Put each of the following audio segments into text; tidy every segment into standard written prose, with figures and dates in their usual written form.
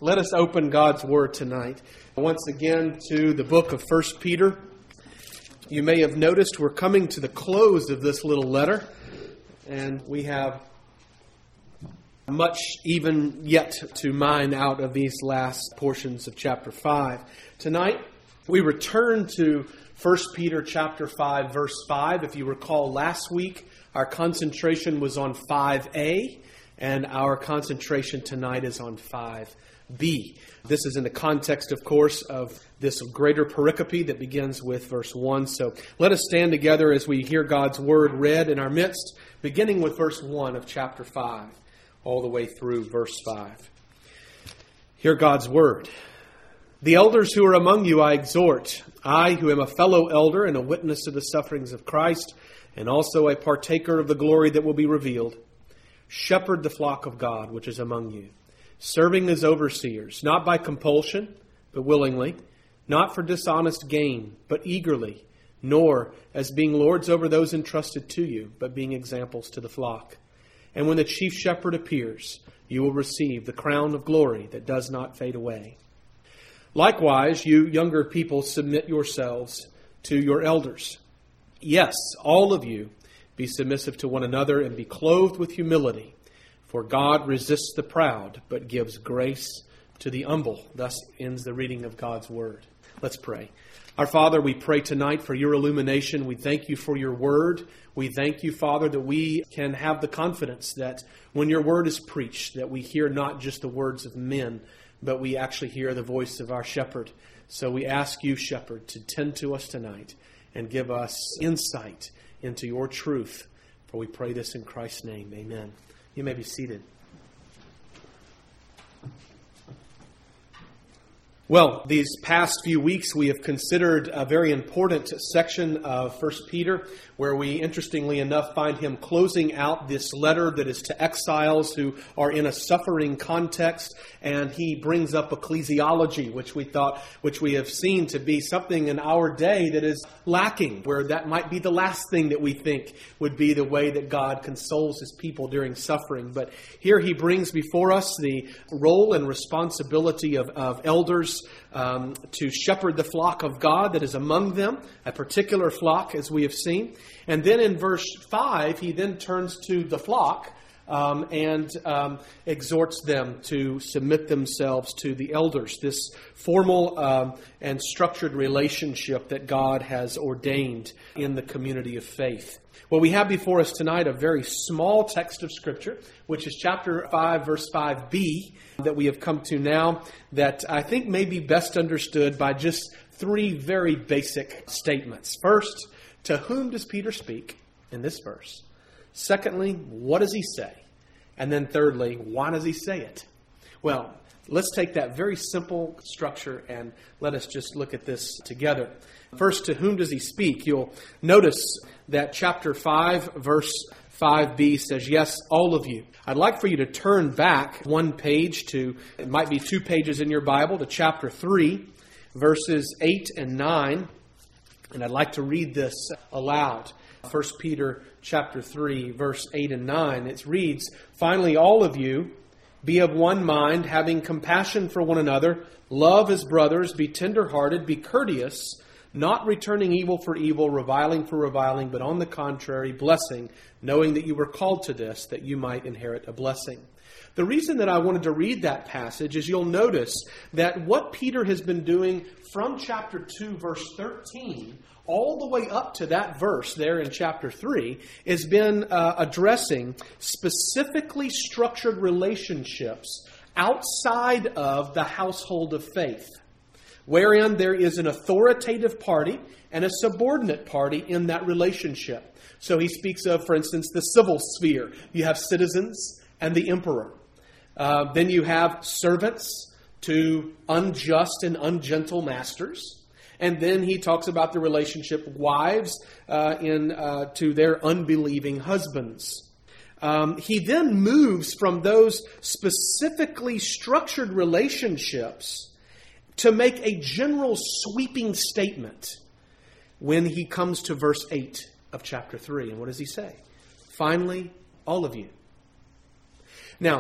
Let us open God's Word tonight. Once again to the book of 1 Peter. You may have noticed we're coming to the close of this little letter, and we have much even yet to mine out of these last portions of chapter 5. Tonight, we return to 1 Peter chapter 5, verse 5. If you recall, last week, our concentration was on 5a, and our concentration tonight is on 5b. This is in the context, of course, of this greater pericope that begins with verse 1. So let us stand together as we hear God's Word read in our midst, beginning with verse 1 of chapter 5, all the way through verse 5. Hear God's Word. The elders who are among you I exhort, I who am a fellow elder and a witness to the sufferings of Christ, and also a partaker of the glory that will be revealed. Shepherd the flock of God which is among you, serving as overseers, not by compulsion, but willingly, not for dishonest gain, but eagerly, nor as being lords over those entrusted to you, but being examples to the flock. And when the chief shepherd appears, you will receive the crown of glory that does not fade away. Likewise, you younger people, submit yourselves to your elders. Yes, all of you, be submissive to one another and be clothed with humility. For God resists the proud, but gives grace to the humble. Thus ends the reading of God's Word. Let's pray. Our Father, we pray tonight for your illumination. We thank you for your Word. We thank you, Father, that we can have the confidence that when your Word is preached, that we hear not just the words of men, but we actually hear the voice of our Shepherd. So we ask you, Shepherd, to tend to us tonight and give us insight into your truth. For we pray this in Christ's name. Amen. You may be seated. Well, these past few weeks we have considered a very important section of 1 Peter, where we, interestingly enough, find him closing out this letter that is to exiles who are in a suffering context, and he brings up ecclesiology, which we have seen to be something in our day that is lacking, where that might be the last thing that we think would be the way that God consoles his people during suffering. But here he brings before us the role and responsibility of elders to shepherd the flock of God that is among them, a particular flock, as we have seen. And then in verse 5, he then turns to the flock and exhorts them to submit themselves to the elders, this formal and structured relationship that God has ordained in the community of faith. Well, we have before us tonight a very small text of Scripture, which is chapter 5, verse 5b, that we have come to now, that I think may be best understood by just three very basic statements. First, to whom does Peter speak in this verse? Secondly, what does he say? And then thirdly, why does he say it? Well, let's take that very simple structure and let us just look at this together. First, to whom does he speak? You'll notice that chapter 5, verse 5b says, yes, all of you. I'd like for you to turn back one page to, it might be 2 pages in your Bible, to chapter 3, verses 8 and 9. And I'd like to read this aloud. 1 Peter chapter 3, verse 8 and 9. It reads, finally, all of you, be of one mind, having compassion for one another, love as brothers, be tender-hearted, be courteous, not returning evil for evil, reviling for reviling, but on the contrary, blessing, knowing that you were called to this, that you might inherit a blessing. The reason that I wanted to read that passage is you'll notice that what Peter has been doing from chapter 2, verse 13, all the way up to that verse there in chapter 3, has been addressing specifically structured relationships outside of the household of faith, wherein there is an authoritative party and a subordinate party in that relationship. So he speaks of, for instance, the civil sphere. You have citizens and the emperor. Then you have servants to unjust and ungentle masters. And then he talks about the relationship of wives to their unbelieving husbands. He then moves from those specifically structured relationships to make a general sweeping statement when he comes to verse 8 of chapter 3. And what does he say? Finally, all of you. Now,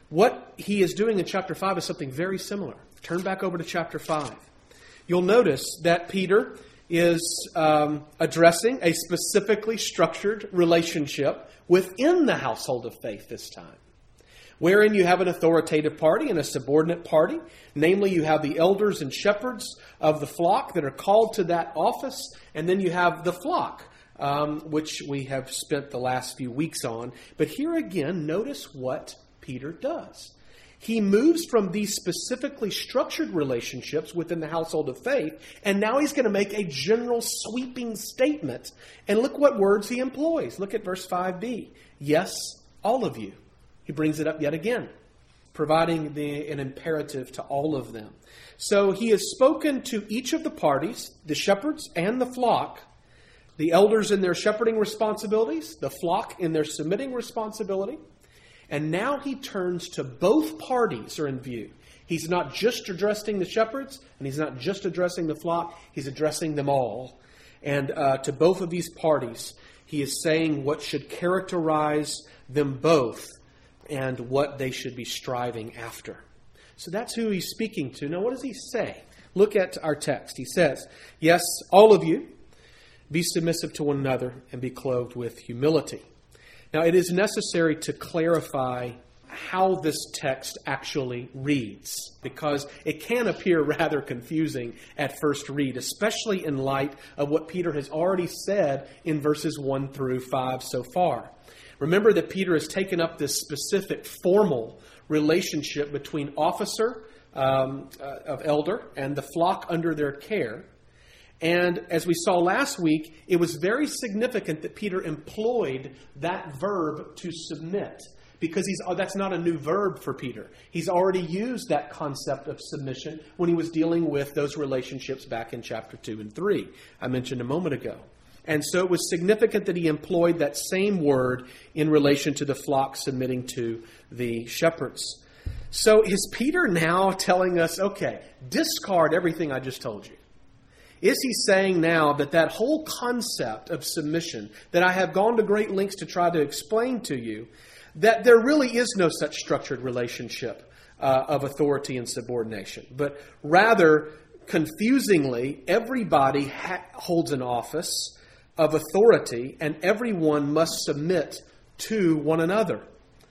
What he is doing in chapter 5 is something very similar. Turn back over to chapter 5. You'll notice that Peter is addressing a specifically structured relationship within the household of faith this time, wherein you have an authoritative party and a subordinate party. Namely, you have the elders and shepherds of the flock that are called to that office, and then you have the flock, which we have spent the last few weeks on. But here again, notice what Peter does. He moves from these specifically structured relationships within the household of faith, and now he's going to make a general sweeping statement. And look what words he employs. Look at verse 5b. Yes, all of you. He brings it up yet again, providing an imperative to all of them. So he has spoken to each of the parties, the shepherds and the flock, the elders in their shepherding responsibilities, the flock in their submitting responsibility. And now he turns to both parties are in view. He's not just addressing the shepherds, and he's not just addressing the flock. He's addressing them all. And to both of these parties, he is saying what should characterize them both and what they should be striving after. So that's who he's speaking to. Now, what does he say? Look at our text. He says, yes, all of you, be submissive to one another and be clothed with humility. Now, it is necessary to clarify how this text actually reads, because it can appear rather confusing at first read, especially in light of what Peter has already said in verses 1 through 5 so far. Remember that Peter has taken up this specific formal relationship between officer of elder and the flock under their care. And as we saw last week, it was very significant that Peter employed that verb to submit, because that's not a new verb for Peter. He's already used that concept of submission when he was dealing with those relationships back in chapter 2 and 3, I mentioned a moment ago. And so it was significant that he employed that same word in relation to the flock submitting to the shepherds. So is Peter now telling us, okay, discard everything I just told you? Is he saying now that whole concept of submission that I have gone to great lengths to try to explain to you, that there really is no such structured relationship of authority and subordination, but rather, confusingly, everybody holds an office of authority and everyone must submit to one another?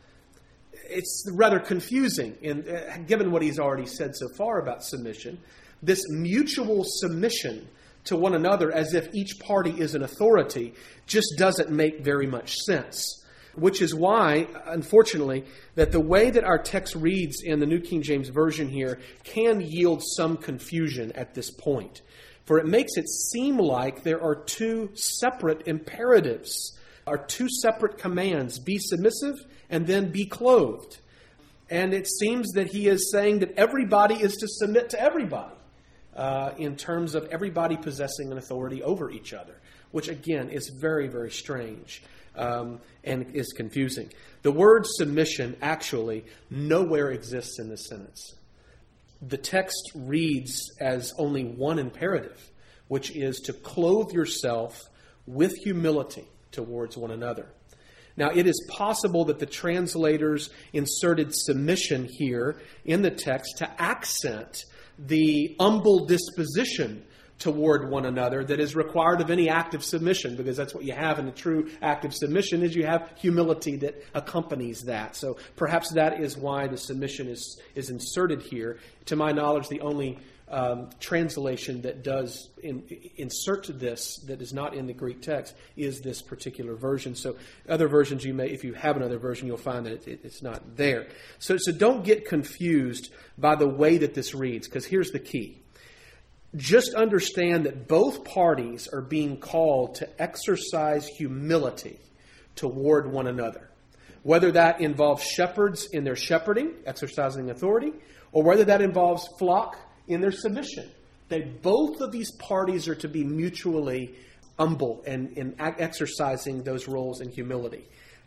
It's rather confusing, given what he's already said so far about submission. This mutual submission to one another as if each party is an authority just doesn't make very much sense. Which is why, unfortunately, that the way that our text reads in the New King James Version here can yield some confusion at this point. For it makes it seem like there are two separate imperatives, are two separate commands: be submissive and then be clothed. And it seems that he is saying that everybody is to submit to everybody. In terms of everybody possessing an authority over each other, which again is very, very strange and is confusing. The word submission actually nowhere exists in this sentence. The text reads as only one imperative, which is to clothe yourself with humility towards one another. Now, it is possible that the translators inserted submission here in the text to accent the humble disposition toward one another that is required of any act of submission, because that's what you have in a true act of submission, is you have humility that accompanies that. So perhaps that is why the submission is inserted here. To my knowledge, the only translation that does insert this that is not in the Greek text is this particular version. So other versions, if you have another version, you'll find that it's not there. So don't get confused by the way that this reads, because here's the key. Just understand that both parties are being called to exercise humility toward one another. Whether that involves shepherds in their shepherding, exercising authority, or whether that involves flock in their submission. Both of these parties are to be mutually humble and in exercising those roles in humility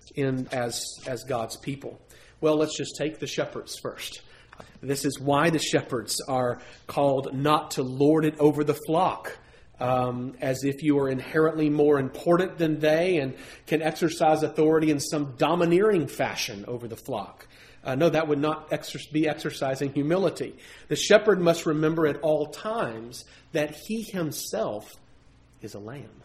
as God's people. Well, let's just take the shepherds first. This is why the shepherds are called not to lord it over the flock, as if you are inherently more important than they and can exercise authority in some domineering fashion over the flock. No, that would not be exercising humility. The shepherd must remember at all times that he himself is a lamb.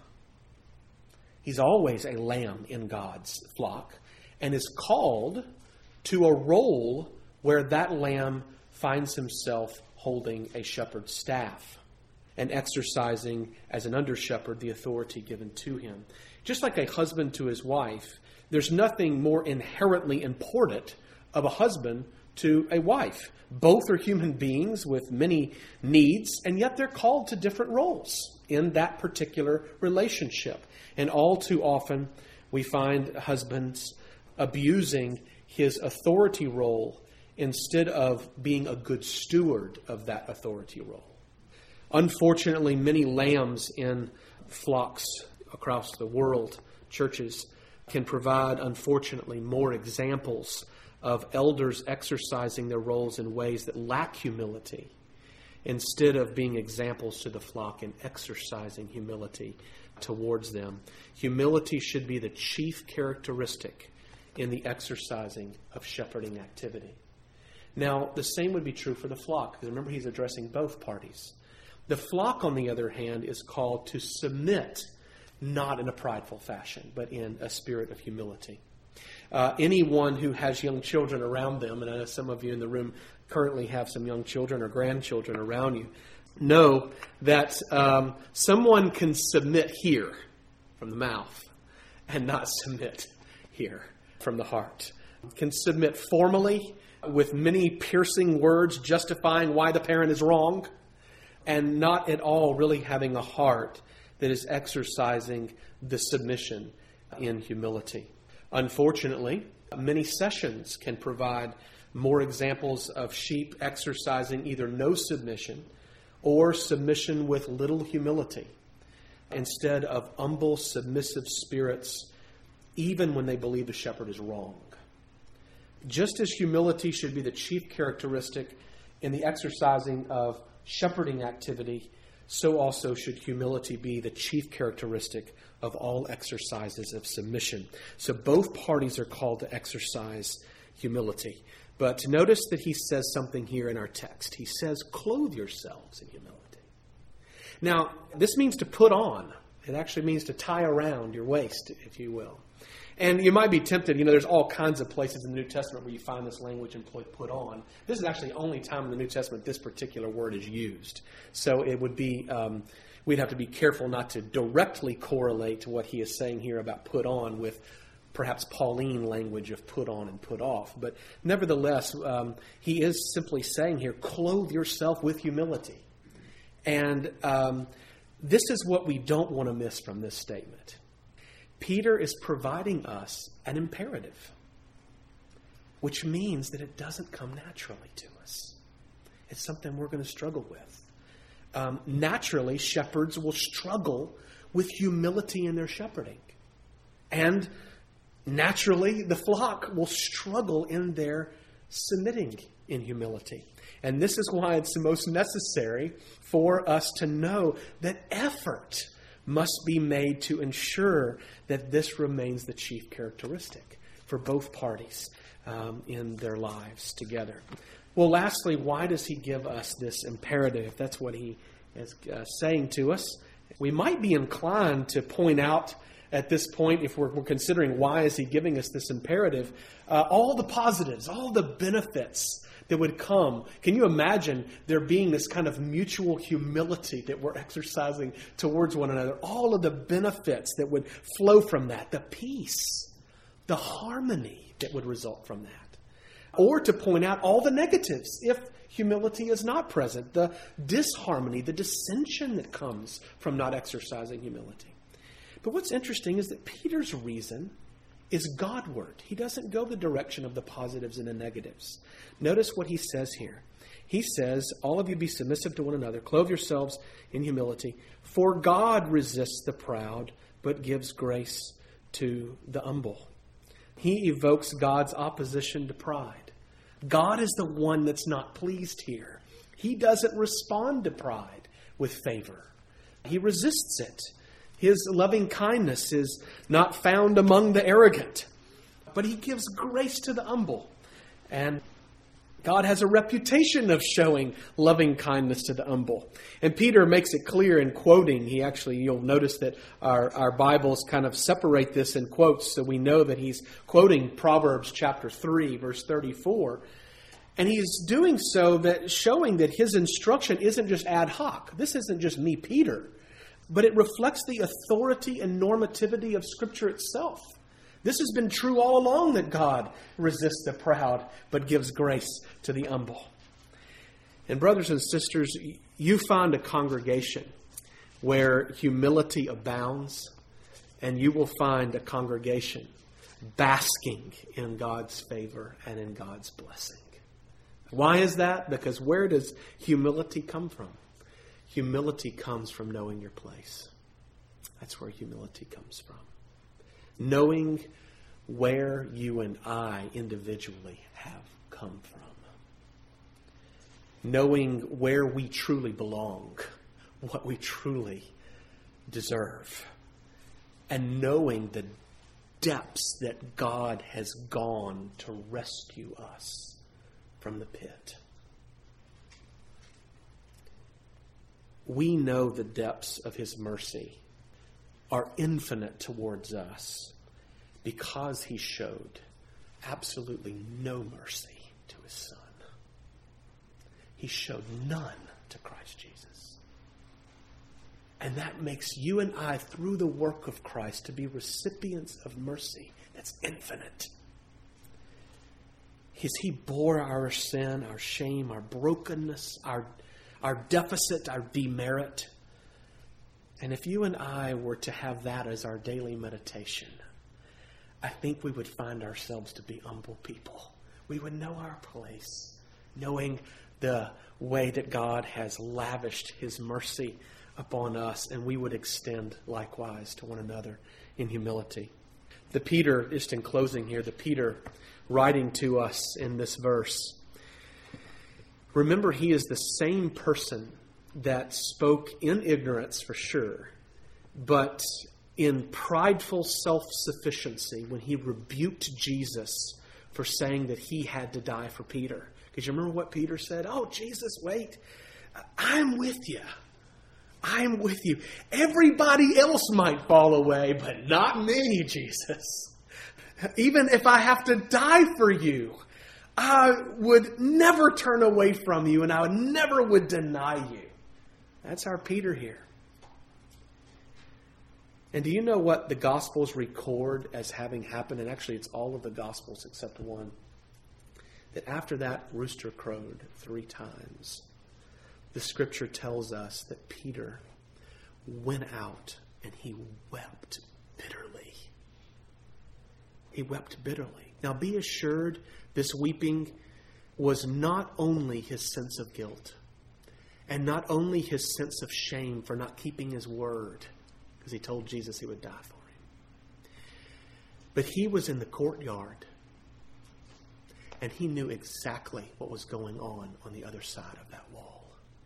He's always a lamb in God's flock and is called to a role where that lamb finds himself holding a shepherd's staff and exercising as an under-shepherd the authority given to him. Just like a husband to his wife, there's nothing more inherently important of a husband to a wife. Both are human beings with many needs, and yet they're called to different roles in that particular relationship. And all too often, we find husbands abusing his authority role instead of being a good steward of that authority role. Unfortunately, many lambs in flocks across the world, churches, can provide, unfortunately, more examples of elders exercising their roles in ways that lack humility instead of being examples to the flock and exercising humility towards them. Humility should be the chief characteristic in the exercising of shepherding activity. Now, the same would be true for the flock, because remember, he's addressing both parties. The flock, on the other hand, is called to submit, not in a prideful fashion, but in a spirit of humility. Anyone who has young children around them, and I know some of you in the room currently have some young children or grandchildren around you, know that someone can submit here from the mouth and not submit here from the heart. Can submit formally with many piercing words justifying why the parent is wrong, and not at all really having a heart that is exercising the submission in humility. Unfortunately, many sessions can provide more examples of sheep exercising either no submission or submission with little humility, instead of humble, submissive spirits, even when they believe the shepherd is wrong. Just as humility should be the chief characteristic in the exercising of shepherding activity, so also should humility be the chief characteristic of all exercises of submission. So both parties are called to exercise humility. But notice that he says something here in our text. He says, clothe yourselves in humility. Now, this means to put on. It actually means to tie around your waist, if you will. And you might be tempted, there's all kinds of places in the New Testament where you find this language employed, put on. This is actually the only time in the New Testament this particular word is used. So it would be, we'd have to be careful not to directly correlate to what he is saying here about put on with perhaps Pauline language of put on and put off. But nevertheless, he is simply saying here, clothe yourself with humility. And this is what we don't want to miss from this statement. Peter is providing us an imperative, which means that it doesn't come naturally to us. It's something we're going to struggle with. Naturally, shepherds will struggle with humility in their shepherding. And naturally, the flock will struggle in their submitting in humility. And this is why it's the most necessary for us to know that effort must be made to ensure that this remains the chief characteristic for both parties in their lives together. Well, lastly, why does he give us this imperative? That's what he is saying to us. We might be inclined to point out at this point, if we're considering why is he giving us this imperative, all the positives, all the benefits that would come. Can you imagine there being this kind of mutual humility that we're exercising towards one another? All of the benefits that would flow from that, the peace, the harmony that would result from that. Or to point out all the negatives if humility is not present, the disharmony, the dissension that comes from not exercising humility. But what's interesting is that Peter's reason is Godward. He doesn't go the direction of the positives and the negatives. Notice what he says here. He says, all of you be submissive to one another, clothe yourselves in humility, for God resists the proud, but gives grace to the humble. He evokes God's opposition to pride. God is the one that's not pleased here. He doesn't respond to pride with favor. He resists it. His loving kindness is not found among the arrogant, but he gives grace to the humble. And God has a reputation of showing loving kindness to the humble. And Peter makes it clear in quoting. You'll notice that our Bibles kind of separate this in quotes, so we know that he's quoting Proverbs chapter 3, verse 34. And he's doing so that showing that his instruction isn't just ad hoc. This isn't just me, Peter, but it reflects the authority and normativity of Scripture itself. This has been true all along, that God resists the proud but gives grace to the humble. And brothers and sisters, you find a congregation where humility abounds, and you will find a congregation basking in God's favor and in God's blessing. Why is that? Because where does humility come from? Humility comes from knowing your place. That's where humility comes from. Knowing where you and I individually have come from. Knowing where we truly belong, what we truly deserve. And knowing the depths that God has gone to rescue us from the pit. We know the depths of His mercy are infinite towards us because He showed absolutely no mercy to His Son. He showed none to Christ Jesus. And that makes you and I, through the work of Christ, to be recipients of mercy that's infinite. He bore our sin, our shame, our brokenness, our deficit, our demerit. And if you and I were to have that as our daily meditation, I think we would find ourselves to be humble people. We would know our place, knowing the way that God has lavished His mercy upon us, and we would extend likewise to one another in humility. The Peter, just in closing here, the Peter writing to us in this verse, remember, he is the same person that spoke in ignorance for sure, but in prideful self-sufficiency when he rebuked Jesus for saying that he had to die for Peter. Because you remember what Peter said? Oh, Jesus, wait. I'm with you. I'm with you. Everybody else might fall away, but not me, Jesus. Even if I have to die for you, I would never turn away from you, and I never would deny you. That's our Peter here. And do you know what the Gospels record as having happened? And actually, it's all of the Gospels except one. That after that rooster crowed 3 times, the Scripture tells us that Peter went out and he wept bitterly. He wept bitterly. Now be assured, this weeping was not only his sense of guilt and not only his sense of shame for not keeping his word, because he told Jesus he would die for him. But he was in the courtyard and he knew exactly what was going on the other side of that wall.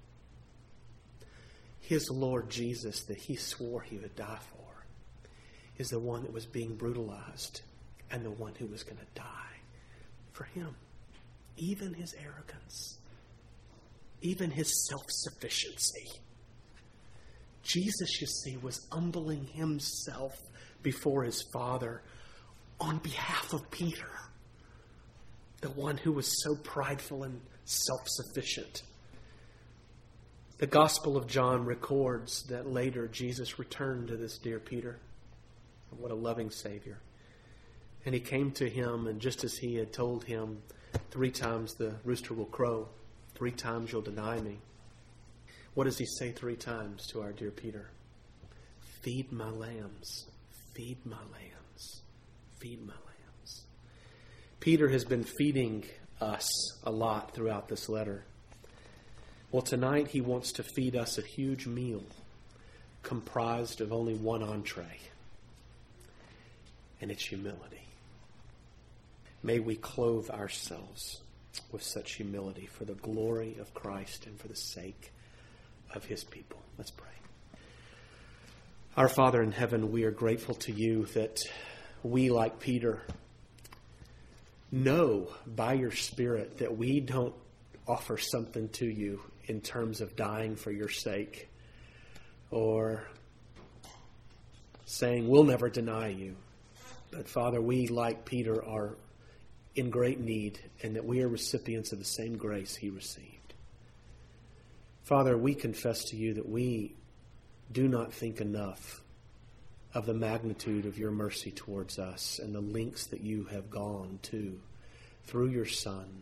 His Lord Jesus that he swore he would die for is the one that was being brutalized and the one who was going to die for him. Even his arrogance, even his self-sufficiency. Jesus, you see, was humbling himself before his Father on behalf of Peter, the one who was so prideful and self-sufficient. The Gospel of John records that later Jesus returned to this dear Peter. What a loving Savior. And he came to him, and just as he had told him, 3 times the rooster will crow, 3 times you'll deny me. What does he say 3 times to our dear Peter? Feed my lambs, feed my lambs, feed my lambs. Peter has been feeding us a lot throughout this letter. Well, tonight he wants to feed us a huge meal comprised of only one entree, and it's humility. May we clothe ourselves with such humility for the glory of Christ and for the sake of His people. Let's pray. Our Father in heaven, we are grateful to You that we, like Peter, know by your Spirit that we don't offer something to you in terms of dying for your sake or saying we'll never deny you. But Father, we, like Peter, are in great need, and that we are recipients of the same grace he received. Father, we confess to you that we do not think enough of the magnitude of your mercy towards us and the lengths that you have gone to through your Son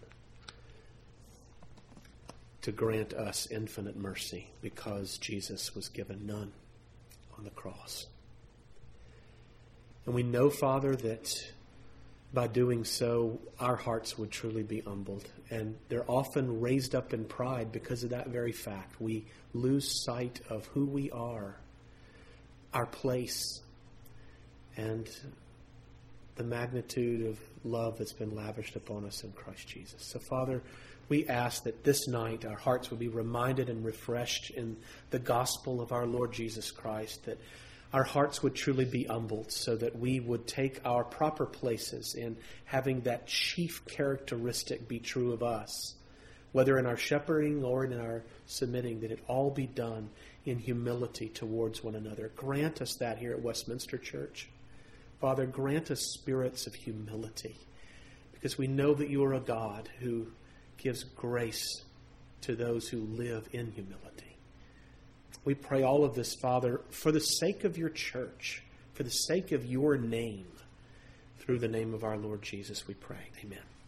to grant us infinite mercy, because Jesus was given none on the cross. And we know, Father, that by doing so, our hearts would truly be humbled. And they're often raised up in pride because of that very fact. We lose sight of who we are, our place, and the magnitude of love that's been lavished upon us in Christ Jesus. So, Father, we ask that this night our hearts would be reminded and refreshed in the gospel of our Lord Jesus Christ, that our hearts would truly be humbled so that we would take our proper places in having that chief characteristic be true of us, whether in our shepherding or in our submitting, that it all be done in humility towards one another. Grant us that here at Westminster Church. Father, grant us spirits of humility, because we know that you are a God who gives grace to those who live in humility. We pray all of this, Father, for the sake of your church, for the sake of your name. Through the name of our Lord Jesus, we pray. Amen.